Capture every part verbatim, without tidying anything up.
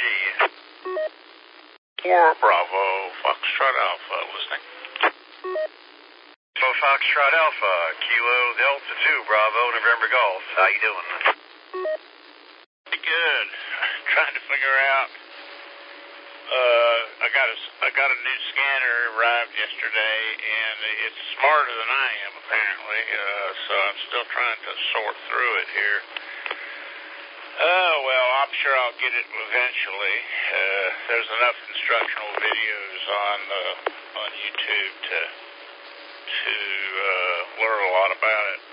G. Four Bravo, Foxtrot Alpha, listening. So Foxtrot Alpha, Kilo Delta two, Bravo, November Golf. How you doing? Pretty good. Trying to figure out. Uh, I got a I got a new scanner arrived yesterday, and it's smarter than I am apparently. Uh, so I'm still trying to sort through it here. Oh, well, I'm sure I'll get it eventually. Uh, there's enough instructional videos on uh, on YouTube to to uh, learn a lot about it.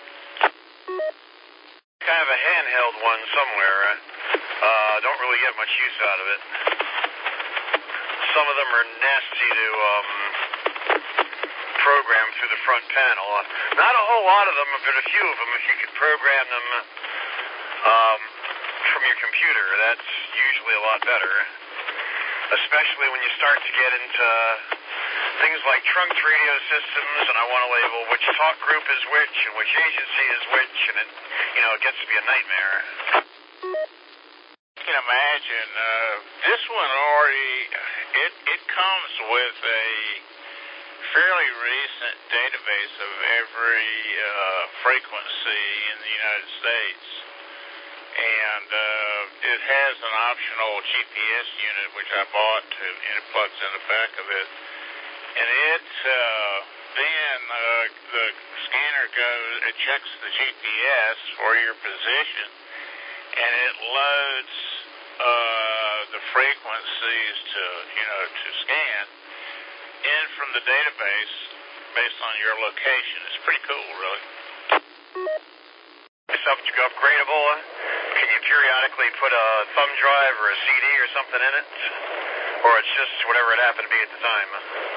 Kind of a handheld one somewhere. Uh, don't really get much use out of it. Some of them are nasty to um, program through the front panel. Not a whole lot of them, but a few of them, if you could program them um, from your computer, that's usually a lot better. Especially when you start to get into things like trunk radio systems, and I want to label which talk group is which and which agency is which, and it, you know, it gets to be a nightmare. You can imagine, uh, this one already, it, it comes with a fairly recent database of every uh, frequency in the United States. And uh, it has an optional G P S unit, which I bought, to, and it plugs in the back of it. And it, uh, then uh, the scanner goes, it checks the G P S for your position, and it loads uh, the frequencies to, you know, to scan in from the database based on your location. It's pretty cool, really. Something upgradable? Can you periodically put a thumb drive or a C D or something in it? Or it's just whatever it happened to be at the time?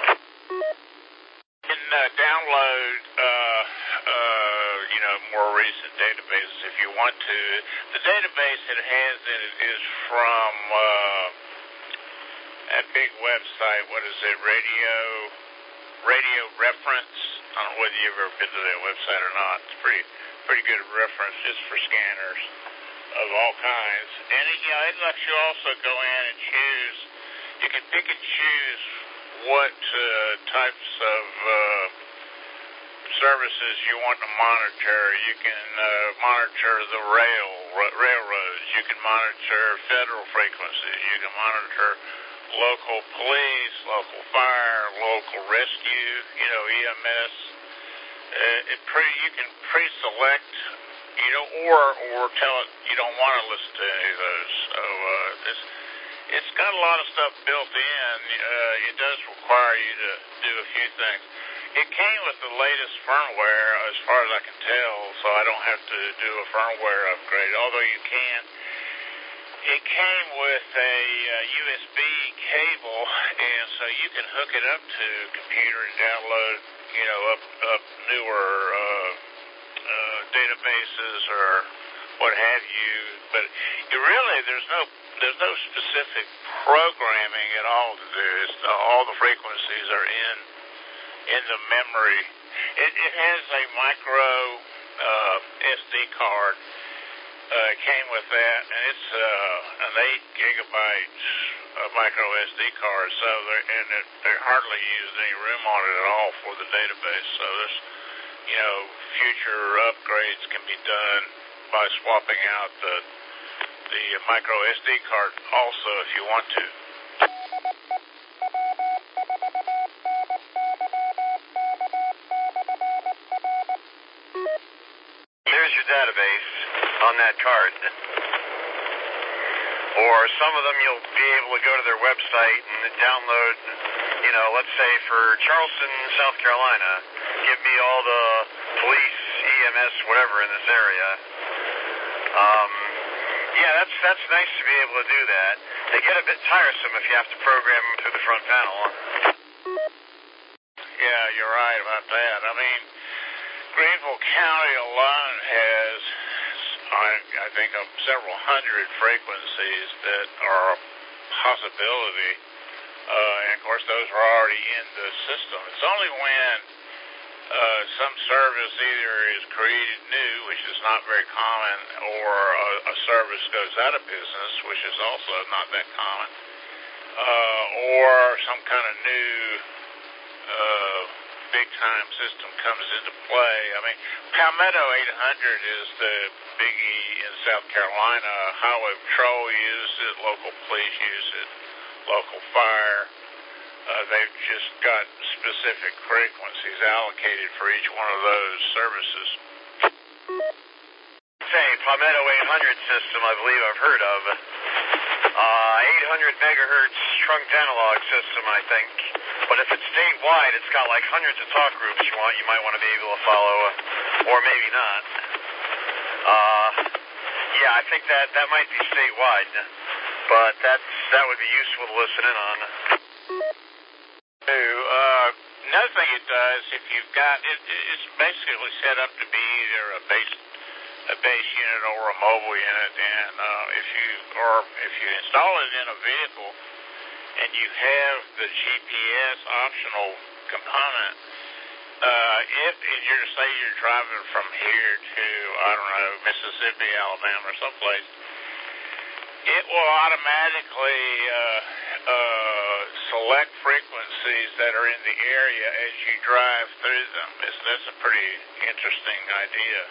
You can uh, download, uh, uh, you know, more recent databases if you want to. The database it has in it is from uh, that big website. What is it? Radio, Radio Reference. I don't know whether you've ever been to that website or not. It's pretty, pretty good reference just for scanners of all kinds. And it, you know, it lets you also go in and choose. You can pick and choose what uh, types of uh, services you want to monitor. You can uh, monitor the rail ra- railroads. You can monitor federal frequencies. You can monitor local police, local fire, local rescue. You know, E M S. Uh, it pre you can pre-select. You know, or or tell it you don't want to listen to any of those. So uh, it's it's got a lot of stuff built in. Uh, it does require you to do a few things. It came with the latest firmware, as far as I can tell, so I don't have to do a firmware upgrade. Although you can. It came with a uh, U S B cable, and so you can hook it up to a computer and download, you know, up up newer. Uh, Uh, databases or what have you, but you really there's no there's no specific programming at all to do. It's the, all the frequencies are in in the memory. It, it has a micro uh, S D card. Uh, it came with that, and it's uh, an eight gigabyte uh, micro S D card. So they're and it, they hardly use any room on it at all for the database. So there's you know, future upgrades can be done by swapping out the the micro S D card also if you want to. Here's your database on that card. Or some of them you'll be able to go to their website and download, you know, let's say for Charleston, South Carolina, give me all the police, E M S, whatever in this area. Um, yeah, that's that's nice to be able to do that. They get a bit tiresome if you have to program them through the front panel. Yeah, you're right about that. I mean, Greenville County alone has, I, I think, of several hundred frequencies that are a possibility. Uh, and, of course, those are already in the system. It's only when Uh, some service either is created new, which is not very common, or a, a service goes out of business, which is also not that common, uh, or some kind of new uh, big-time system comes into play. I mean, Palmetto eight hundred is the biggie in South Carolina. Highway Patrol uses it, local police use it, local fire. Uh, they've just got specific frequencies allocated for each one of those services. Say, Palmetto eight hundred system, I believe I've heard of. Uh, eight hundred megahertz trunked analog system, I think. But if it's statewide, it's got like hundreds of talk groups you want. You might want to be able to follow, or maybe not. Uh, yeah, I think that that might be statewide, but that's that would be useful to listen in on. Uh, another thing it does, if you've got it, it's basically set up to be either a base, a base unit or a mobile unit, and uh, if you or if you install it in a vehicle, and you have the G P S optional component, uh, if you're say you're driving from here to I don't know Mississippi, Alabama, or someplace, it will automatically uh, uh, select frequencies that are in the area as you drive through them. It's, that's a pretty interesting idea.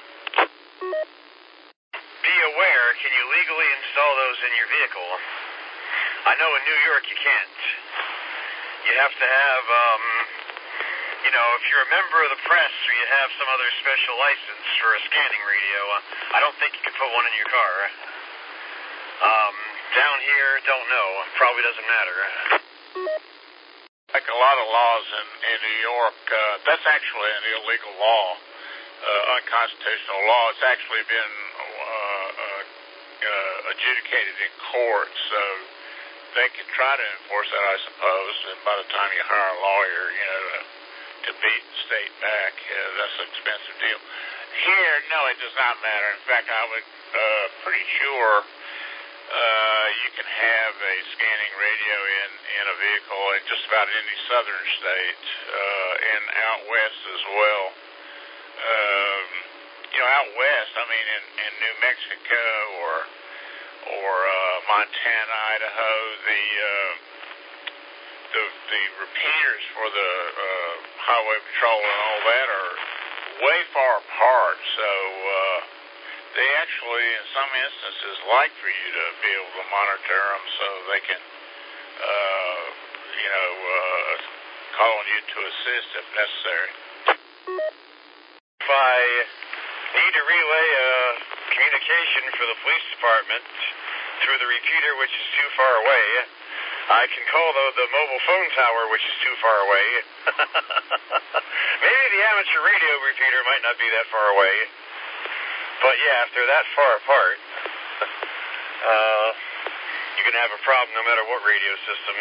Be aware, can you legally install those in your vehicle? I know in New York you can't. You have to have, um, you know, if you're a member of the press or you have some other special license for a scanning radio, uh, I don't think you can put one in your car. Um, down here, don't know. Probably doesn't matter. Like a lot of laws in, in New York, uh, that's actually an illegal law, uh, unconstitutional law. It's actually been uh, uh, uh, adjudicated in court, so they can try to enforce that, I suppose, and by the time you hire a lawyer, you know, to, to beat the state back, uh, that's an expensive deal. Here, no, it does not matter. In fact, I would uh, pretty sure Uh, you can have a scanning radio in, in a vehicle in just about any southern state, uh, and out west as well. Um, you know, out west, I mean, in, in New Mexico or or uh, Montana, Idaho, the uh, the the repeaters for the uh, highway patrol and all that are way far apart, so. Uh, They actually, in some instances, like for you to be able to monitor them so they can, uh, you know, uh, call on you to assist if necessary. If I need to relay a communication for the police department through the repeater, which is too far away, I can call the, the mobile phone tower, which is too far away. Maybe the amateur radio repeater might not be that far away. But yeah, if they're that far apart, uh, you can have a problem no matter what radio system.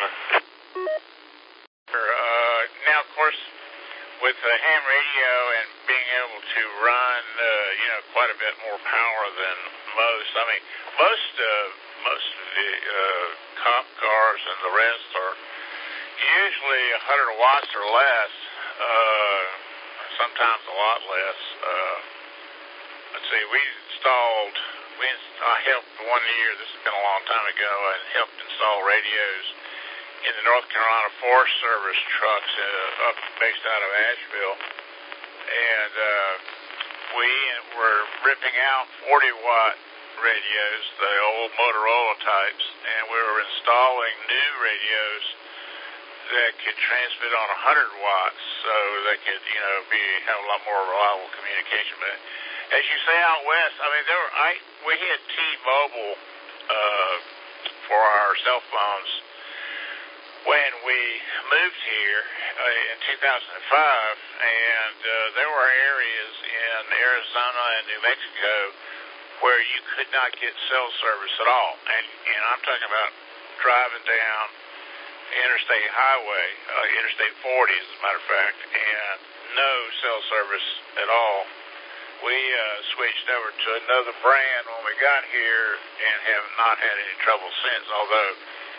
Uh, now, of course, with the ham radio and being able to run, uh, you know, quite a bit more power than most. I mean, most uh, most of the uh, cop cars and the rest are usually one hundred watts or less. Uh, sometimes a lot less. Uh, Let's see, we installed, we inst- I helped one year, this has been a long time ago, I helped install radios in the North Carolina Forest Service trucks uh, up based out of Asheville. And uh, we were ripping out forty watt radios, the old Motorola types, and we were installing new radios that could transmit on one hundred watts, so they could, you know, be have a lot more reliable communication. But as you say out west, I mean, there were, I we had T-Mobile uh, for our cell phones when we moved here uh, in two thousand five, and uh, there were areas in Arizona and New Mexico where you could not get cell service at all, and and I'm talking about driving down Interstate Highway, uh, Interstate forty, as a matter of fact, and no cell service at all. We uh, switched over to another brand when we got here and have not had any trouble since, although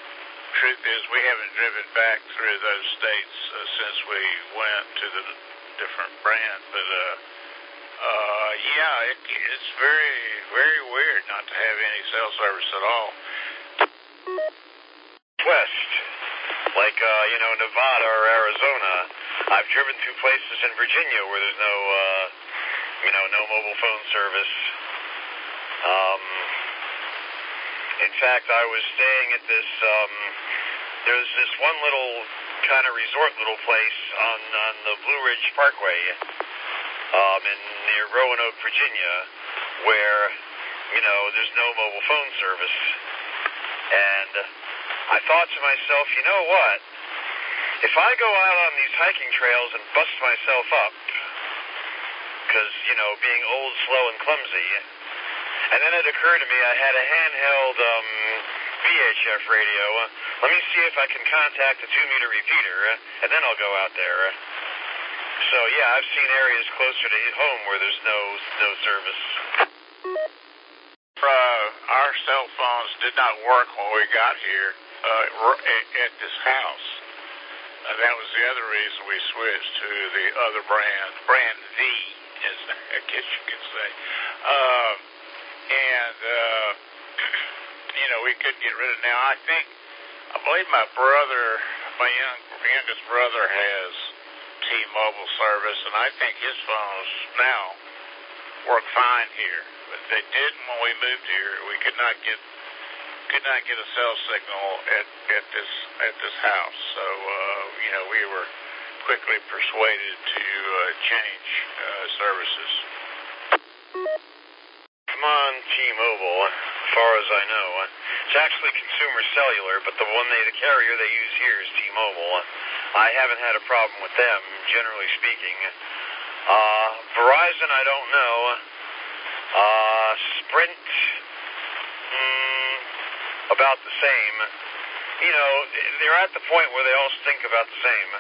truth is we haven't driven back through those states uh, since we went to the different brand. But uh, uh, yeah, it, it's very, very weird not to have any cell service at all. West, like uh, you know, Nevada or Arizona. I've driven through places in Virginia where there's no, uh, you know, no mobile phone service. Um, in fact, I was staying at this. Um, there's this one little kind of resort little place on on the Blue Ridge Parkway, um, in near Roanoke, Virginia, where you know there's no mobile phone service, and I thought to myself, you know what? If I go out on these hiking trails and bust myself up, because, you know, being old, slow, and clumsy, and then it occurred to me I had a handheld um, V H F radio. Let me see if I can contact a two-meter repeater, and then I'll go out there. So, yeah, I've seen areas closer to home where there's no no service. Uh, our cell phones did not work when we got here uh, at this house. Uh, that was the other reason we switched to the other brand, brand V, as I guess you could say. Uh, and, uh, you know, we couldn't get rid of it. Now, I think, I believe my brother, my young, youngest brother has T-Mobile service, and I think his phones now work fine here. But they didn't when we moved here. We could not get could not get a cell signal at, at this at this house. So uh, you know we were quickly persuaded to uh, change uh, services. Come on, T-Mobile. As far as I know, it's actually Consumer Cellular, but the one they the carrier they use here is T-Mobile. I haven't had a problem with them, generally speaking. Uh, Verizon, I don't know. Uh, Sprint, mm, about the same. You know, they're at the point where they all stink about the same.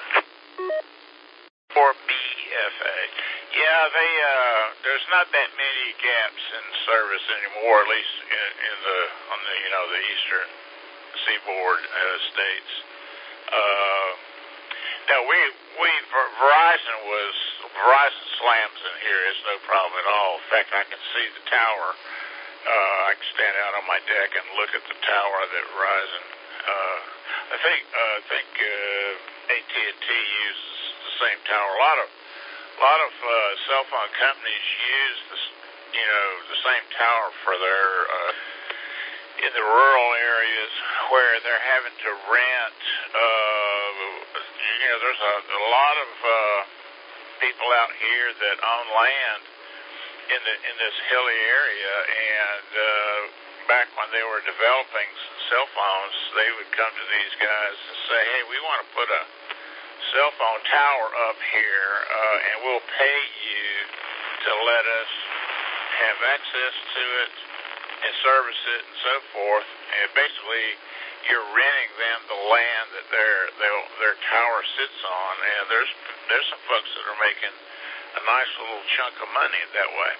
Or B F A. Yeah, they, uh, there's not that many gaps in service anymore, at least in, in the, on the, you know, the eastern seaboard uh, states. Uh, now we, we, Verizon was, Verizon slams in here. It's no problem at all. In fact, I can see the tower. Uh, I can stand out on my deck and look at the tower that Verizon. Uh, I think uh, I think uh, A T and T uses the same tower. A lot of a lot of uh, cell phone companies use the you know the same tower for their uh, in the rural areas where they're having to rent. Uh, you know, there's a, a lot of uh, people out here that own land in the in this hilly area, and uh, back when they were developing cell phones, they would come to these guys and say, "Hey, we want to put a cell phone tower up here, uh, and we'll pay you to let us have access to it and service it and so forth." And basically, you're renting them the land that their their their tower sits on, and there's there's some folks that are making a nice little chunk of money that way.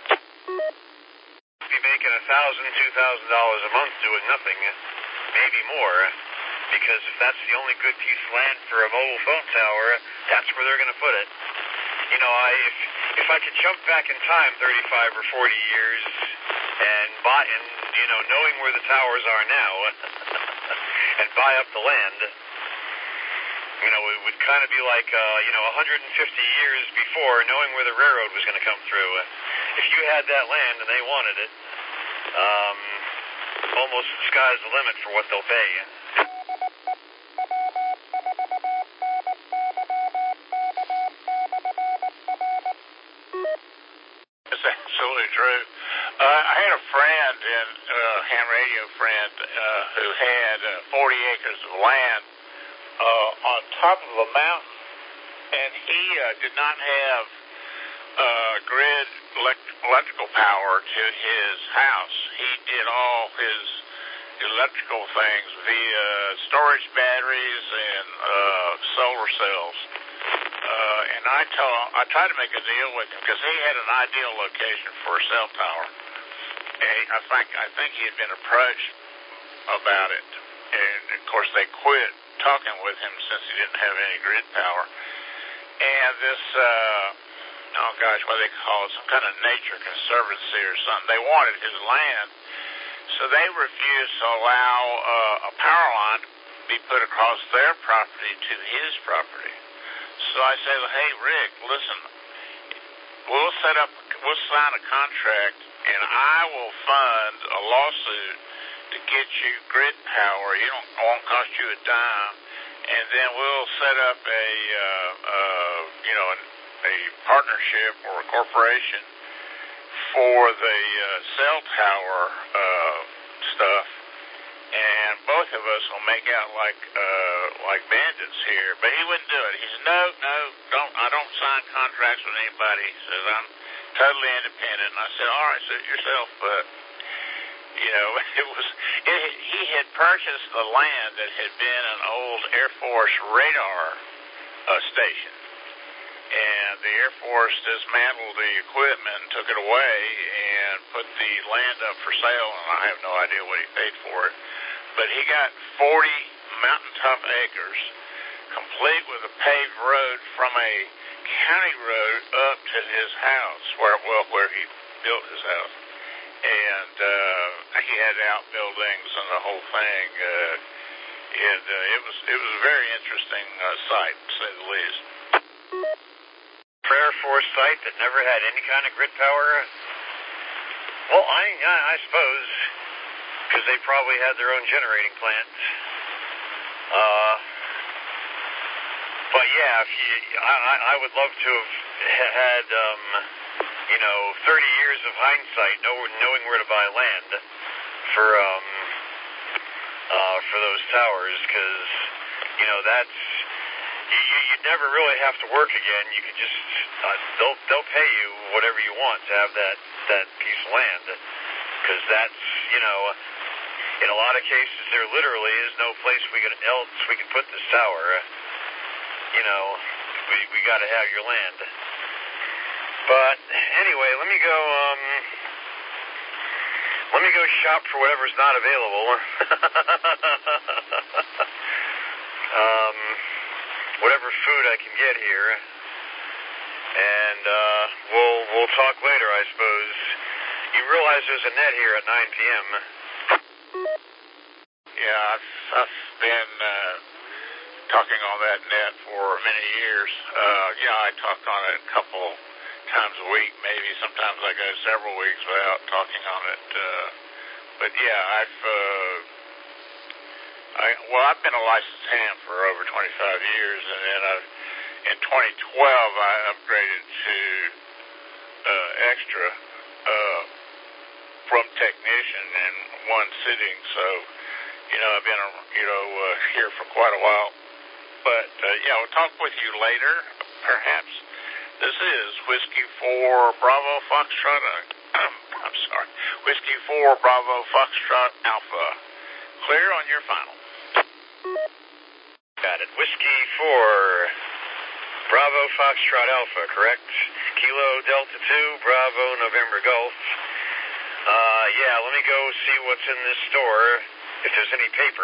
Be making a thousand, two thousand dollars a month doing nothing, maybe more, because if that's the only good piece of land for a mobile phone tower, that's where they're going to put it. You know, I if if I could jump back in time thirty-five or forty years and buy, and you know, knowing where the towers are now, and buy up the land. You know, it would kind of be like, uh, you know, one hundred fifty years before, knowing where the railroad was going to come through. If you had that land and they wanted it, um, almost the sky's the limit for what they'll pay. That's absolutely true. Uh, I had a friend, and uh, ham radio friend, uh, who had uh, forty acres of land Uh, on top of a mountain, and he uh, did not have uh, grid elect- electrical power to his house. He did all his electrical things via storage batteries and uh, solar cells. Uh, and I told, I tried to make a deal with him because he had an ideal location for a cell tower. And I think I think he had been approached about it, and of course they quit talking with him since he didn't have any grid power. and this, uh, oh gosh, what do they call it, some kind of nature conservancy or something. They wanted his land, so they refused to allow uh, a power line to be put across their property to his property. So I say, well, hey, Rick, listen, we'll set up, we'll sign a contract, and I will fund a lawsuit to get you grid power. You don't, it won't cost you a dime, and then we'll set up a, uh, uh, you know, an, a partnership or a corporation for the uh, cell tower uh, stuff, and both of us will make out like uh, like bandits here. But he wouldn't do it. He said, no, no, don't. I don't sign contracts with anybody. He says, I'm totally independent. And I said, all right, suit yourself. But you know, it was it, he had purchased the land that had been an old Air Force radar uh, station. And the Air Force dismantled the equipment, took it away, and put the land up for sale, and I have no idea what he paid for it. But he got forty mountaintop acres, complete with a paved road from a county road up to his house, where well, where he built his house. And uh, he had outbuildings and the whole thing. Uh, and uh, it was it was a very interesting uh, sight, to say the least. Air Force site that never had any kind of grid power? Well, I, I suppose, because they probably had their own generating plant. Uh, but yeah, if you, I, I would love to have had, um, you know, thirty years of hindsight, know, knowing where to buy land for, um, uh, for those towers, because, you know, that's, you, you'd never really have to work again. You could just, uh, they'll, they'll pay you whatever you want to have that, that piece of land, because that's, you know, in a lot of cases, there literally is no place we could else we could put this tower. You know, we we got to have your land. But anyway, let me go. Um, let me go shop for whatever's not available. um, whatever food I can get here, and uh, we'll we'll talk later, I suppose. You realize there's a net here at nine p.m. Yeah, I've, I've been uh, talking on that net for many years. Uh, yeah, I talk on it a couple times a week, maybe. Sometimes I go several weeks without talking on it. Uh, but yeah, I've, uh, I, well, I've been a licensed ham for over twenty-five years, and then I've, in twenty twelve, I upgraded to uh, extra uh, from technician in one sitting, so you know, I've been, you know, uh, here for quite a while. But, uh, yeah, we'll talk with you later, perhaps. This is Whiskey four Bravo Foxtrot, uh, I'm sorry, Whiskey four Bravo Foxtrot Alpha. Clear on your final. Got it. Whiskey four Bravo Foxtrot Alpha, correct? Kilo Delta two, Bravo November Golf. Uh, yeah, let me go see what's in this store. If there's any paper,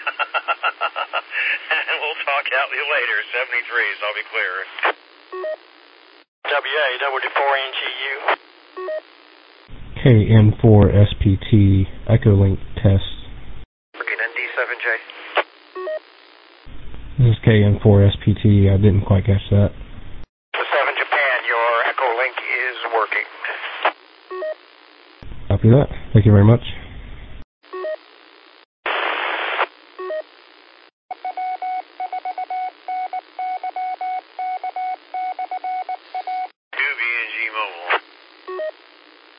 and we'll talk out you later. seventy-threes, I'll be clear. W A W four N G U. K N four S P T Echolink test. Looking N D seven J. This is K N four S P T. I didn't quite catch that. seven Japan, your Echolink is working. Copy that. Thank you very much.